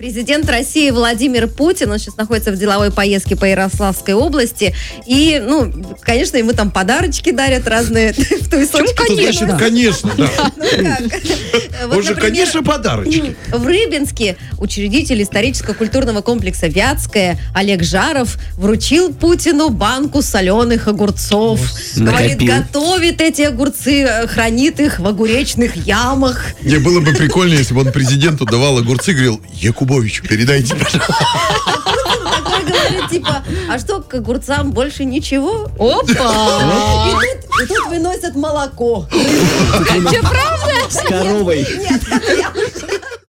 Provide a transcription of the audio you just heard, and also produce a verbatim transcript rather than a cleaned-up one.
Президент России Владимир Путин, он сейчас находится в деловой поездке по Ярославской области. И, ну, конечно, ему там подарочки дарят разные в туесочке. Конечно, конечно, да. Он же, конечно, подарочки. В Рыбинске учредитель историческо-культурного комплекса «Вятское» Олег Жаров вручил Путину банку соленых огурцов. Говорит, готовит эти огурцы, хранит их в огуречных ямах. Не, было бы прикольно, если бы он президенту давал огурцы и говорил: Якубовичу передайте, пожалуйста. Такой говорит, типа, а что, к огурцам больше ничего? Опа! И тут, и тут выносят молоко. Че, правда? С коровой. Нет, я